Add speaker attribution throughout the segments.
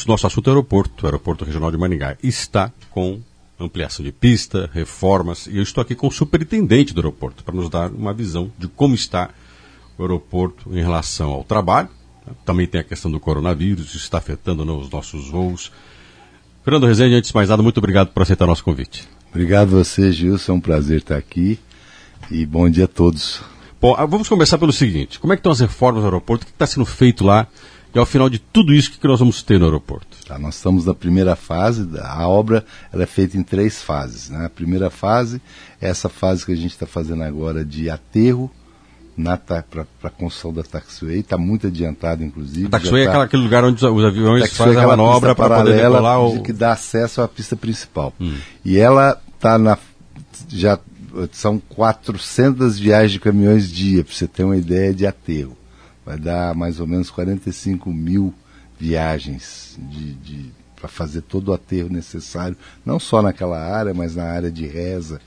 Speaker 1: nosso assunto é o aeroporto regional de Maringá. Está com ampliação de pista, reformas, e eu estou aqui com o superintendente do aeroporto para nos dar uma visão de como está o aeroporto em relação ao trabalho. Também tem a questão do coronavírus, isso está afetando os nossos voos. Fernando Rezende, antes de mais nada, muito obrigado por aceitar nosso convite.
Speaker 2: Obrigado a você, Gilson, é um prazer estar aqui e bom dia a todos.
Speaker 1: Bom, vamos começar pelo seguinte, como é que estão as reformas do aeroporto, o que está sendo feito lá e ao final de tudo isso, o que nós vamos ter no aeroporto?
Speaker 2: Tá, nós estamos na primeira fase, a obra ela é feita em 3 fases. Né? A primeira fase é essa fase que a gente está fazendo agora de aterro para a construção da taxiway, está muito adiantado, inclusive.
Speaker 1: A taxiway é aquele lugar onde os aviões fazem a manobra para poder decolar
Speaker 2: que dá acesso à pista principal. E ela está já são 400 viagens de caminhões dia, para você ter uma ideia de aterro. Vai dar mais ou menos 45 mil viagens para fazer todo o aterro necessário, não só naquela área, mas na área de reza,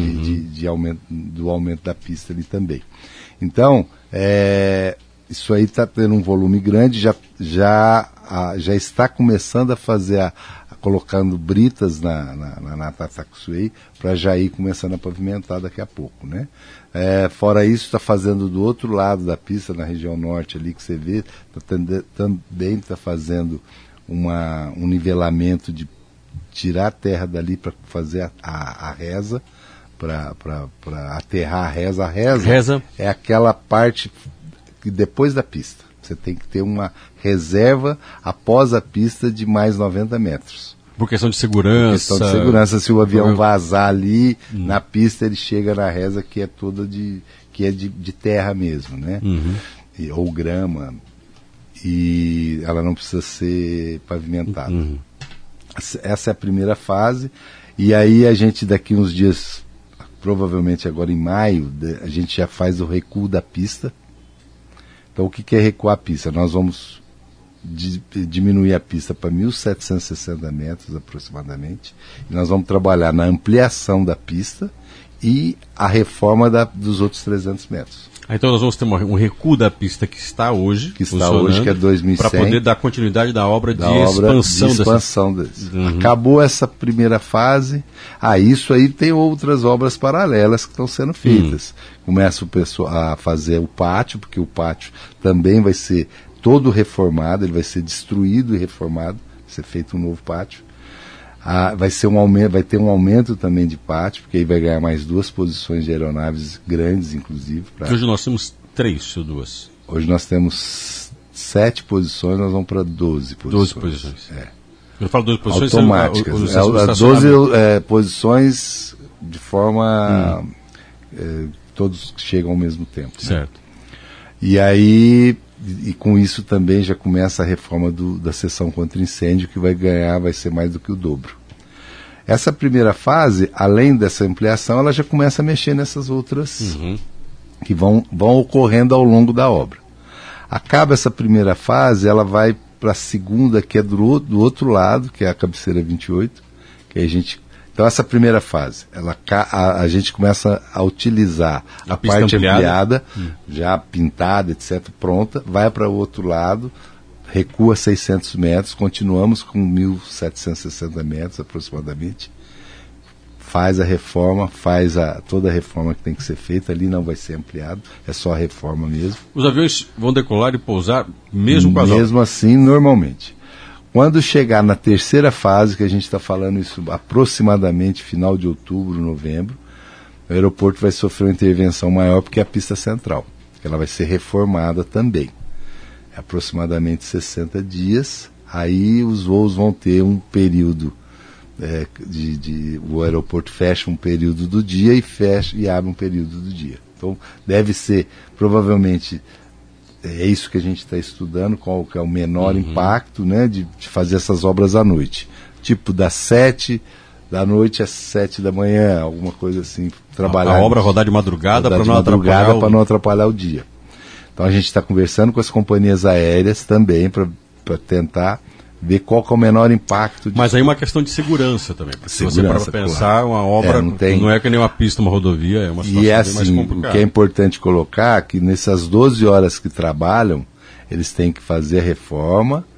Speaker 2: do aumento da pista ali também. Então, isso aí está tendo um volume grande, já está começando a fazer, colocando britas na taxiway, para já ir começando a pavimentar daqui a pouco, né? Fora isso, está fazendo do outro lado da pista, na região norte ali que você vê, também está fazendo um nivelamento de tirar a terra dali para fazer a reza, para aterrar a reza. A reza é aquela parte que depois da pista. Você tem que ter uma reserva após a pista de mais 90 metros.
Speaker 1: Por questão de segurança.
Speaker 2: Se o avião vazar ali na pista, ele chega na reza que é toda de terra mesmo, né? Ou grama. E ela não precisa ser pavimentada. Essa é a primeira fase. E aí a gente daqui uns dias, provavelmente agora em maio, a gente já faz o recuo da pista. Então o que é recuar a pista? Nós vamos diminuir a pista para 1.760 metros aproximadamente, e nós vamos trabalhar na ampliação da pista e a reforma dos outros 300 metros.
Speaker 1: Então nós vamos ter um recuo da pista que está hoje,
Speaker 2: que é 2.100,
Speaker 1: para poder dar continuidade da obra de expansão.
Speaker 2: Acabou essa primeira fase, isso aí tem outras obras paralelas que estão sendo feitas. Começa o pessoal a fazer o pátio, porque o pátio também vai ser todo reformado, ele vai ser destruído e reformado, vai ser feito um novo pátio. Vai ter um aumento também de pátio, porque aí vai ganhar mais 2 posições de aeronaves grandes, inclusive.
Speaker 1: Hoje nós temos 3 ou 2?
Speaker 2: Hoje nós temos 7 posições, nós vamos para 12 posições.
Speaker 1: 12 posições. Eu falo 12 posições
Speaker 2: automáticas. 12 posições de forma todos chegam ao mesmo tempo.
Speaker 1: Certo.
Speaker 2: Né? E aí, com isso também já começa a reforma da seção contra incêndio, que vai ser mais do que o dobro. Essa primeira fase, além dessa ampliação, ela já começa a mexer nessas outras que vão ocorrendo ao longo da obra. Acaba essa primeira fase, ela vai para a segunda, que é do outro lado, que é a cabeceira 28, que então essa primeira fase, a gente começa a utilizar a parte ampliada, já pintada, etc., pronta, vai para o outro lado, recua 600 metros, continuamos com 1.760 metros aproximadamente, faz a reforma, toda a reforma que tem que ser feita, ali não vai ser ampliado, é só a reforma mesmo.
Speaker 1: Os aviões vão decolar e pousar mesmo com as obras?
Speaker 2: Mesmo assim, normalmente. Quando chegar na terceira fase, que a gente está falando isso aproximadamente final de outubro, novembro, o aeroporto vai sofrer uma intervenção maior, porque é a pista central, que ela vai ser reformada também. É aproximadamente 60 dias, aí os voos vão ter um período, o aeroporto fecha um período do dia e abre um período do dia. Então deve ser, provavelmente, é isso que a gente está estudando, qual que é o menor impacto, né, de fazer essas obras à noite. Tipo, das 7 da noite às 7 da manhã, alguma coisa assim. Trabalhar
Speaker 1: a obra rodar de madrugada para não
Speaker 2: atrapalhar o dia. Então a gente está conversando com as companhias aéreas também para tentar ver qual que é o menor impacto.
Speaker 1: Mas aí uma questão de segurança também. Se você para pensar, uma obra não é que nem uma pista, uma rodovia, é uma situação bem mais complicada.
Speaker 2: O que é importante colocar é que nessas 12 horas que trabalham, eles têm que fazer a reforma,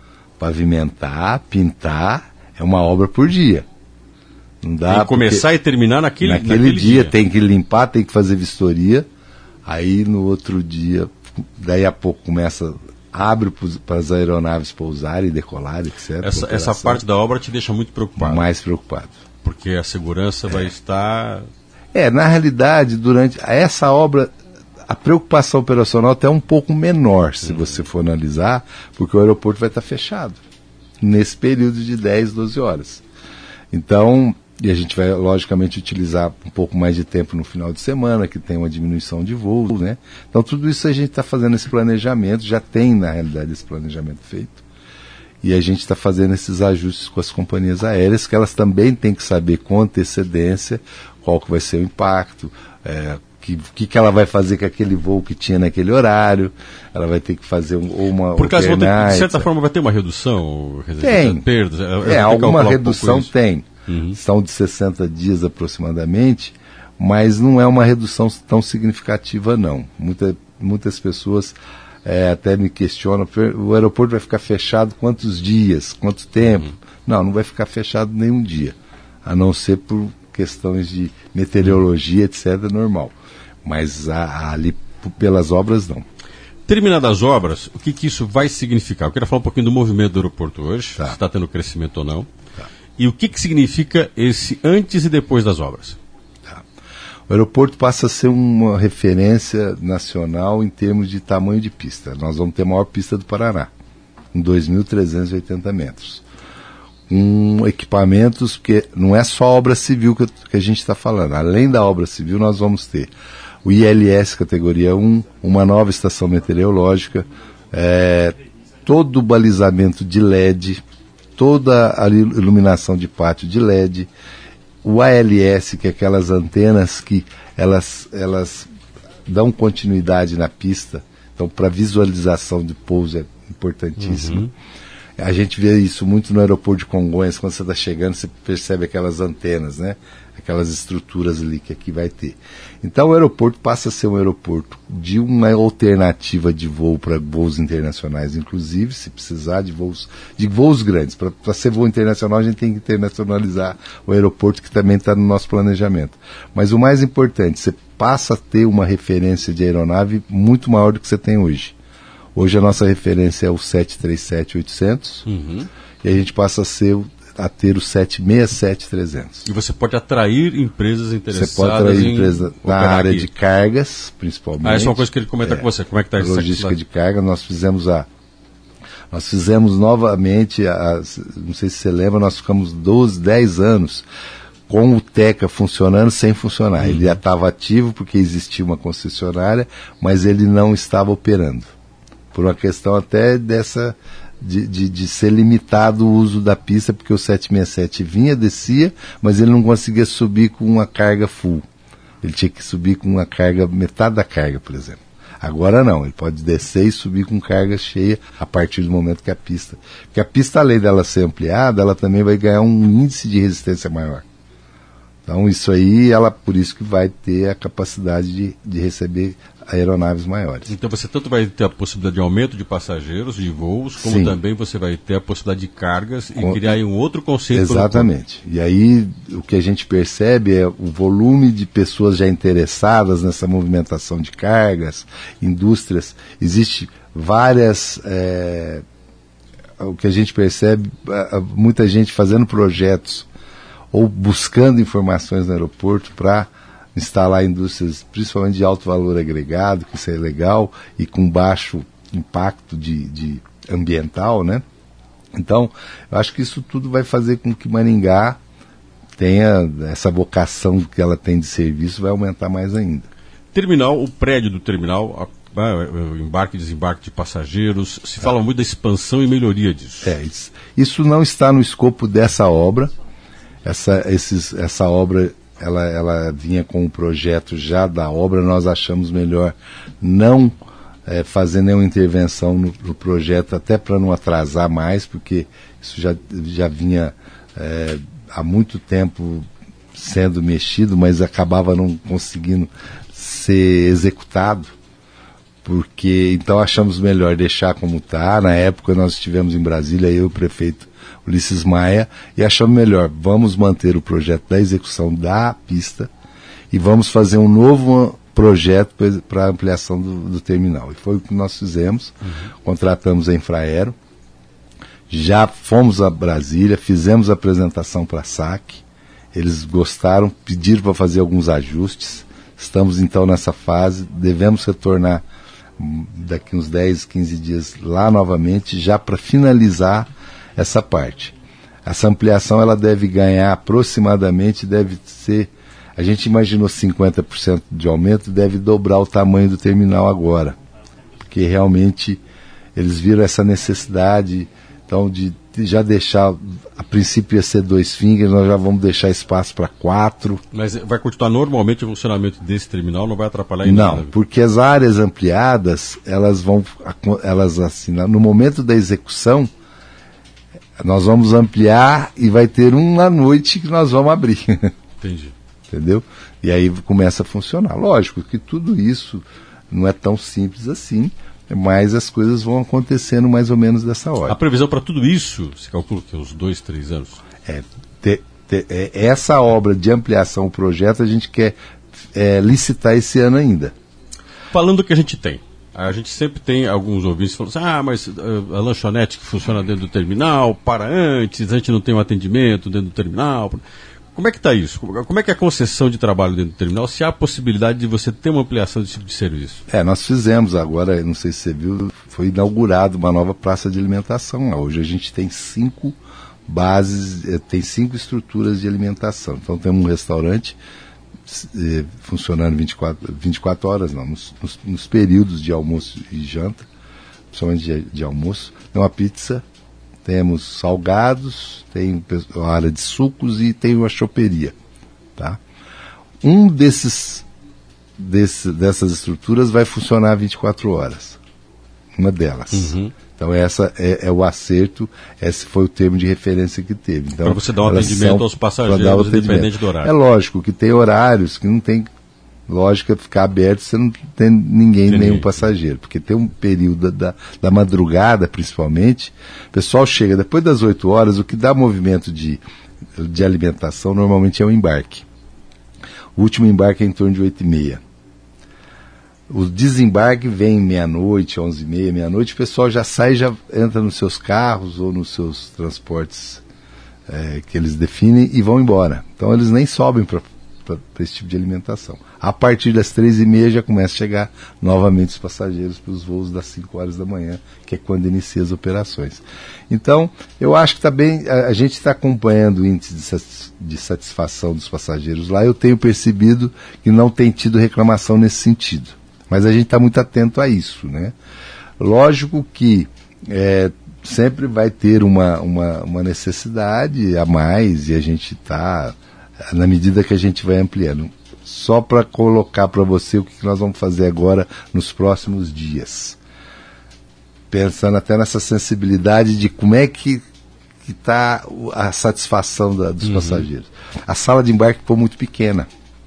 Speaker 2: pavimentar, pintar, é uma obra por dia. Não dá,
Speaker 1: tem que começar e terminar naquele
Speaker 2: dia. Tem que limpar, tem que fazer vistoria. Aí no outro dia, daí a pouco abre para as aeronaves pousarem e decolarem, etc.
Speaker 1: Essa parte da obra te deixa muito preocupado.
Speaker 2: Mais preocupado.
Speaker 1: Porque a segurança vai estar...
Speaker 2: Na realidade, durante essa obra, a preocupação operacional até é um pouco menor, se você for analisar, porque o aeroporto vai estar fechado nesse período de 10, 12 horas. Então, e a gente vai, logicamente, utilizar um pouco mais de tempo no final de semana, que tem uma diminuição de voos, né? Então, tudo isso a gente está fazendo esse planejamento, já tem, na realidade, esse planejamento feito. E a gente está fazendo esses ajustes com as companhias aéreas, que elas também têm que saber com antecedência qual que vai ser o impacto, que ela vai fazer com aquele voo que tinha naquele horário, ela vai ter que fazer uma...
Speaker 1: Por causa de certa forma vai ter uma redução?
Speaker 2: Tem.
Speaker 1: Perdas?
Speaker 2: Alguma redução tem. São de 60 dias aproximadamente, mas não é uma redução tão significativa não. Muitas pessoas até me questionam, o aeroporto vai ficar fechado quantos dias, quanto tempo? Não vai ficar fechado nenhum dia, a não ser por questões de meteorologia, etc., normal. Mas ali, pelas obras, não.
Speaker 1: Terminadas as obras, o que isso vai significar? Eu queria falar um pouquinho do movimento do aeroporto hoje, se está tendo crescimento ou não. E o que significa esse antes e depois das obras?
Speaker 2: O aeroporto passa a ser uma referência nacional em termos de tamanho de pista. Nós vamos ter a maior pista do Paraná, com 2.380 metros. Equipamentos, porque não é só obra civil que a gente está falando. Além da obra civil, nós vamos ter o ILS categoria 1, uma nova estação meteorológica, todo o balizamento de LED, toda a iluminação de pátio de LED, o ALS, que é aquelas antenas que elas dão continuidade na pista, então para visualização de pouso é importantíssimo. A gente vê isso muito no aeroporto de Congonhas, quando você está chegando, você percebe aquelas antenas, né? Aquelas estruturas ali que aqui vai ter. Então o aeroporto passa a ser um aeroporto de uma alternativa de voo para voos internacionais, inclusive, se precisar de voos grandes. Para ser voo internacional, a gente tem que internacionalizar o aeroporto, que também está no nosso planejamento. Mas o mais importante, você passa a ter uma referência de aeronave muito maior do que você tem hoje. Hoje a nossa referência é o 737-800 e a gente passa a ter o 767-300.
Speaker 1: E você pode atrair empresas interessadas.
Speaker 2: Você pode atrair empresas na área de cargas, principalmente.
Speaker 1: Essa é uma coisa que ele comenta com você. Como é que está isso?
Speaker 2: Logística de carga. Nós fizemos novamente, não sei se você lembra, nós ficamos 10 anos com o TECA funcionando sem funcionar. Ele já estava ativo porque existia uma concessionária, mas ele não estava operando. Por uma questão até dessa de ser limitado o uso da pista, porque o 767 vinha, descia, mas ele não conseguia subir com uma carga full. Ele tinha que subir com uma carga, metade da carga, por exemplo. Agora não, ele pode descer e subir com carga cheia a partir do momento que a pista... Porque a pista, além dela ser ampliada, ela também vai ganhar um índice de resistência maior. Então isso aí, por isso que vai ter a capacidade de receber aeronaves maiores.
Speaker 1: Então você tanto vai ter a possibilidade de aumento de passageiros, de voos, como Sim. também você vai ter a possibilidade de cargas e criar aí um outro conceito.
Speaker 2: Exatamente. E aí o que a gente percebe é o volume de pessoas já interessadas nessa movimentação de cargas, indústrias. Existe várias... o que a gente percebe, muita gente fazendo projetos ou buscando informações no aeroporto para instalar indústrias, principalmente de alto valor agregado, que isso é legal, e com baixo impacto de ambiental, né? Então, eu acho que isso tudo vai fazer com que Maringá tenha essa vocação que ela tem de serviço, vai aumentar mais ainda.
Speaker 1: Terminal, o prédio do terminal, o embarque e desembarque de passageiros, se fala muito da expansão e melhoria disso.
Speaker 2: Isso não está no escopo dessa obra. Essa obra ela vinha com o projeto já da obra, nós achamos melhor não fazer nenhuma intervenção no projeto, até para não atrasar mais, porque isso já vinha há muito tempo sendo mexido, mas acabava não conseguindo ser executado porque então achamos melhor deixar como está. Na época nós estivemos em Brasília, eu e o prefeito Ulisses Maia, e achamos melhor, vamos manter o projeto da execução da pista e vamos fazer um novo projeto para ampliação do terminal. E foi o que nós fizemos, contratamos a Infraero, já fomos a Brasília, fizemos a apresentação para a SAC, eles gostaram, pediram para fazer alguns ajustes, estamos então nessa fase, devemos retornar daqui uns 10, 15 dias lá novamente, já para finalizar essa parte. Essa ampliação ela deve ganhar aproximadamente, deve ser, a gente imaginou 50% de aumento, deve dobrar o tamanho do terminal agora, porque realmente eles viram essa necessidade, então, de já deixar, a princípio ia ser 2 fingers, nós já vamos deixar espaço para 4.
Speaker 1: Mas vai continuar normalmente o funcionamento desse terminal, não vai atrapalhar em nada?
Speaker 2: Não, porque as áreas ampliadas, elas assim, no momento da execução, nós vamos ampliar e vai ter uma noite que nós vamos abrir.
Speaker 1: Entendi.
Speaker 2: Entendeu? E aí começa a funcionar. Lógico que tudo isso não é tão simples assim, mas as coisas vão acontecendo mais ou menos dessa hora.
Speaker 1: A previsão para tudo isso, se calcula que uns 2, 3 anos?
Speaker 2: Essa obra de ampliação, o projeto, a gente quer licitar esse ano ainda.
Speaker 1: Falando do que a gente tem. A gente sempre tem alguns ouvintes falando assim, mas a lanchonete que funciona dentro do terminal, para antes, a gente não tem um atendimento dentro do terminal. Como é que está isso? Como é que é a concessão de trabalho dentro do terminal? Se há a possibilidade de você ter uma ampliação desse tipo de serviço?
Speaker 2: Nós fizemos agora, não sei se você viu, foi inaugurada uma nova praça de alimentação. Hoje a gente tem 5 bases, tem 5 estruturas de alimentação. Então temos um restaurante funcionando 24 horas, não, nos períodos de almoço e janta, principalmente de almoço. Tem uma pizza, temos salgados, tem a área de sucos e tem uma choperia. Tá? Um dessas estruturas vai funcionar 24 horas. Uma delas. Então essa é o acerto, esse foi o termo de referência que teve. Então,
Speaker 1: para você dar um atendimento aos passageiros, independente do horário.
Speaker 2: É lógico que tem horários que não tem lógica ficar aberto, você não tem nenhum passageiro, porque tem um período da madrugada, principalmente, o pessoal chega depois das 8 horas, o que dá movimento de alimentação normalmente é o embarque. O último embarque é em torno de 8h30. O desembarque vem meia-noite, 11h30, meia-noite, o pessoal já sai, já entra nos seus carros ou nos seus transportes que eles definem e vão embora. Então eles nem sobem para esse tipo de alimentação. A partir das 3h30 já começa a chegar novamente os passageiros para os voos das 5 horas da manhã, que é quando inicia as operações. Então, eu acho que está bem, a gente está acompanhando o índice de satisfação dos passageiros lá, eu tenho percebido que não tem tido reclamação nesse sentido. Mas a gente está muito atento a isso, né? Lógico que sempre vai ter uma necessidade a mais e a gente está, na medida que a gente vai ampliando. Só para colocar para você o que nós vamos fazer agora nos próximos dias. Pensando até nessa sensibilidade de como é que está a satisfação dos passageiros. A sala de embarque ficou muito pequena.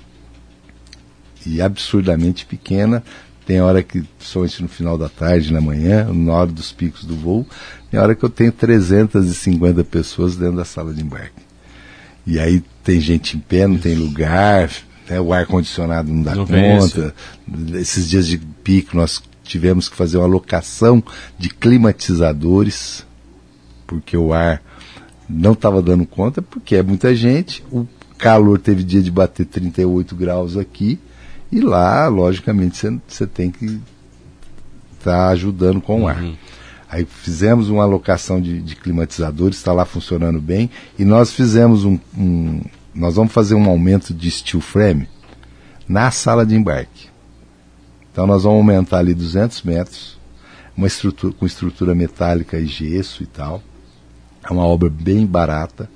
Speaker 2: E absurdamente pequena. Tem hora que, principalmente no final da tarde, na manhã, na hora dos picos do voo, tem hora que eu tenho 350 pessoas dentro da sala de embarque. E aí tem gente em pé, não tem lugar, né, o ar-condicionado não dá conta. Esses dias de pico nós tivemos que fazer uma alocação de climatizadores, porque o ar não estava dando conta, porque é muita gente, o calor teve dia de bater 38 graus aqui, e lá, logicamente, você tem que estar ajudando com o ar. Aí fizemos uma alocação de climatizadores, está lá funcionando bem, e nós fizemos nós vamos fazer um aumento de steel frame na sala de embarque. Então nós vamos aumentar ali 200 metros, com estrutura metálica e gesso e tal. É uma obra bem barata.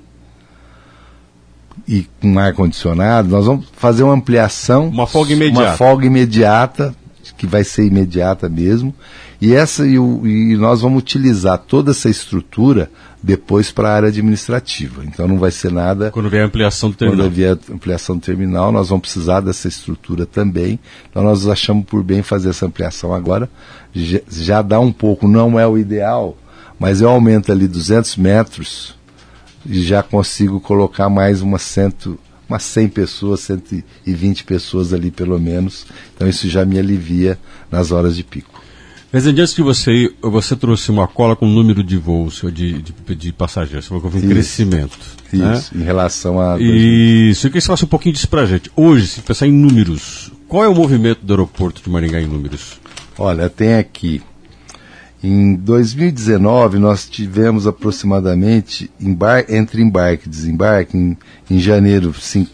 Speaker 2: E com ar-condicionado, nós vamos fazer uma ampliação.
Speaker 1: Uma folga imediata.
Speaker 2: Uma folga imediata, que vai ser imediata mesmo. E nós vamos utilizar toda essa estrutura depois para a área administrativa. Então não vai ser nada...
Speaker 1: Quando vier a ampliação do terminal.
Speaker 2: Quando vier a ampliação do terminal, nós vamos precisar dessa estrutura também. Então nós achamos por bem fazer essa ampliação agora. Já dá um pouco, não é o ideal, mas eu aumento ali 200 metros e já consigo colocar mais umas 100 pessoas, 120 pessoas ali pelo menos. Então isso já me alivia nas horas de pico.
Speaker 1: Rezende, antes de você ir, você trouxe uma cola com o número de voos, de passageiros. Você falou que houve um crescimento.
Speaker 2: Isso, né? Em relação a...
Speaker 1: Isso, eu queria que você falasse um pouquinho disso pra gente. Hoje, se pensar em números, qual é o movimento do aeroporto de Maringá em números?
Speaker 2: Olha, tem aqui... Em 2019, nós tivemos aproximadamente, entre embarque e desembarque, em janeiro,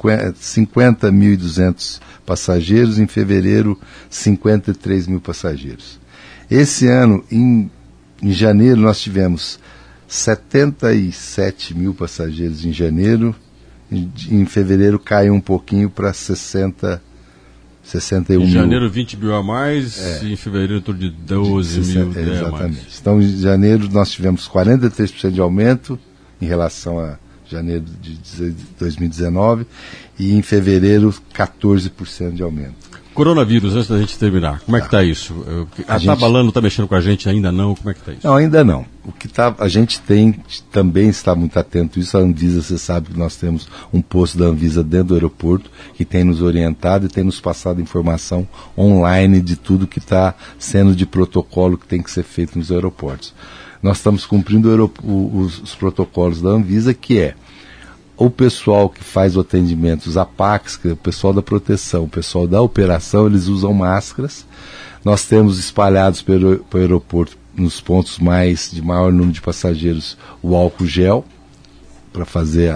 Speaker 2: 50.200 passageiros, em fevereiro, 53 mil passageiros. Esse ano, em janeiro, nós tivemos 77 mil passageiros em janeiro, em fevereiro caiu um pouquinho para 61 mil.
Speaker 1: Em janeiro 20 mil a mais, e em fevereiro em torno de 12 mil
Speaker 2: exatamente.
Speaker 1: A mais.
Speaker 2: Então em janeiro nós tivemos 43% de aumento em relação a janeiro de 2019 e em fevereiro 14% de aumento.
Speaker 1: Coronavírus, antes da gente terminar, como é que está isso? A Tabalano está mexendo com a gente ainda não? Como é que está isso?
Speaker 2: Não, ainda não. A gente também está muito atento a isso. A Anvisa, você sabe que nós temos um posto da Anvisa dentro do aeroporto que tem nos orientado e tem nos passado informação online de tudo que está sendo de protocolo que tem que ser feito nos aeroportos. Nós estamos cumprindo os protocolos da Anvisa, que é o pessoal que faz o atendimento, os APACs, que é o pessoal da proteção, o pessoal da operação, eles usam máscaras. Nós temos espalhados pelo aeroporto, nos pontos de maior número de passageiros, o álcool gel, para fazer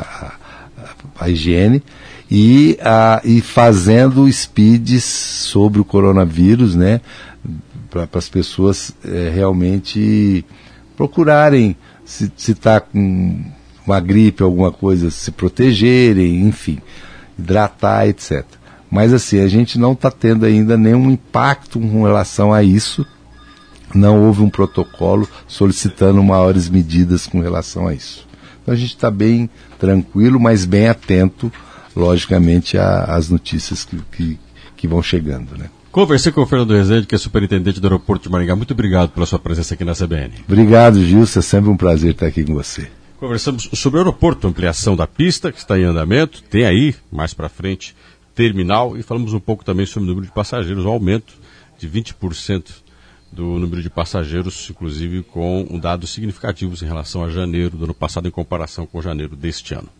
Speaker 2: a higiene, e fazendo speeds sobre o coronavírus, né, para as pessoas realmente procurarem, se está com uma gripe, alguma coisa, se protegerem, enfim, hidratar, etc. Mas assim, a gente não está tendo ainda nenhum impacto com relação a isso, não houve um protocolo solicitando maiores medidas com relação a isso. Então a gente está bem tranquilo, mas bem atento, logicamente, às notícias que vão chegando, né?
Speaker 1: Conversei com o Fernando Rezende, que é superintendente do aeroporto de Maringá. Muito obrigado pela sua presença aqui na CBN.
Speaker 2: Obrigado, Gilson. É sempre um prazer estar aqui com você.
Speaker 1: Conversamos sobre o aeroporto, ampliação da pista, que está em andamento, tem aí, mais para frente, terminal, e falamos um pouco também sobre o número de passageiros, o aumento de 20% do número de passageiros, inclusive com dados significativos em relação a janeiro do ano passado, em comparação com janeiro deste ano.